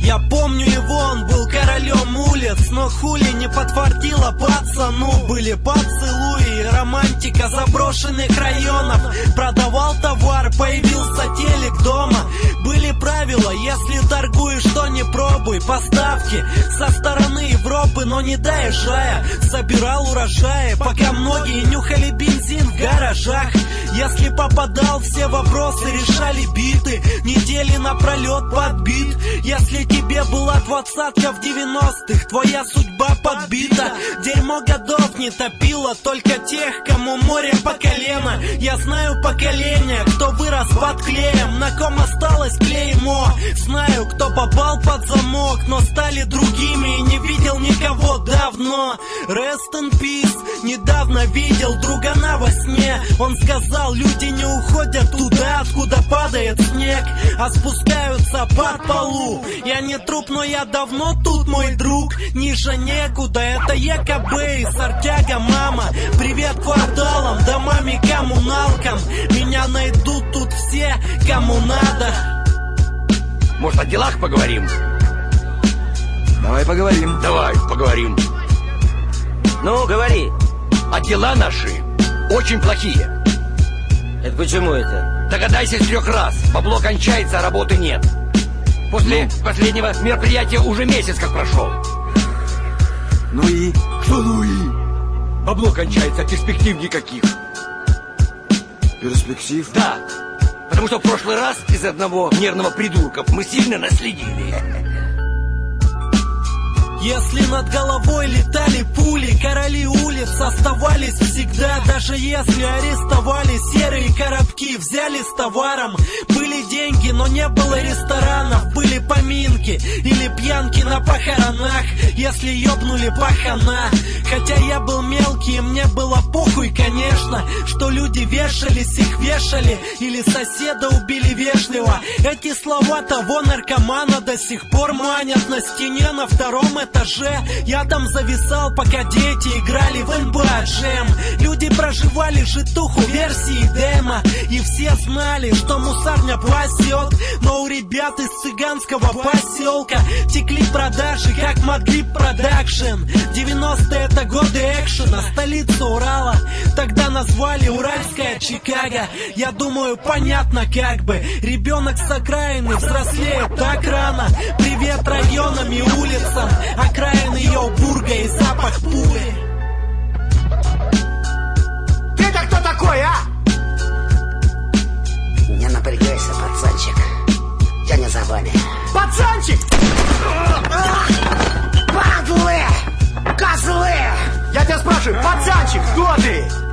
Я помню его, он был королем улиц, но хули не подфартило пацану. Были поцелуи и романтика заброшенных районов. Продавал товар, появился телек дома. Были правила, если торгуешь, то не пробуй. Поставки со стороны Европы, но не доезжая, собирал урожаи, пока многие нюхали бензин в гаражах. Если попадал, все вопросы решали биты, недели напролет подбит. Если тебе была двадцатка в 90-х, твоя судьба подбита. Дерьмо годов не топило только тех, кому море по колено. Я знаю поколение, кто вырос под клеем, на ком осталось клеймо. Знаю, кто попал под замок, но стали другими и не видел никого давно. Rest in peace. Недавно видел другана во сне. Он сказал, люди не уходят туда, откуда падает снег, а спускаются под полу. Я не труп, но я давно тут, мой друг. Ниже некуда, это ЕКБ и Сартяга, мама. Привет кварталам, домам и коммуналкам. Меня найдут тут все, кому надо. Может, о делах поговорим? Давай поговорим. Давай поговорим. Ну, говори. А дела наши очень плохие. Это почему это? Догадайся с 3 раз. Бабло кончается, а работы нет. После последнего мероприятия уже месяц как прошел. Ну и? Что ну и? Бабло кончается, а перспектив никаких. Перспектив? Да. Потому что в прошлый раз из одного нервного придурка мы сильно наследили. Если над головой летали пули, короли улиц оставались всегда. Даже если арестовали серые коробки, взяли с товаром. Были деньги, но не было ресторанов. Были поминки или пьянки на похоронах, если ёбнули пахана. Хотя я был мелкий, и мне было похуй, конечно, что люди вешались, их вешали, или соседа убили вежливо. Эти слова того наркомана до сих пор манят. На стене на 2-м этаже я там зависал, пока дети играли в НБА Джем. Люди проживали житуху версии демо, и все знали, что мусарня пасет. Но у ребят из цыганского поселка текли продажи, как Мадрид Продакшн. 90-е это годы экшена, столица Урала тогда назвали Уральская Чикаго. Я думаю, понятно как бы. Ребенок с окраины взрослеет так рано. Привет районам и улицам, окраины Йобурга и запах пули. Ты-то кто такой, а? Не напрягайся, пацанчик. Я не за вами. Пацанчик! Падлы! Козлы! Я тебя спрашиваю, пацанчик, кто ты?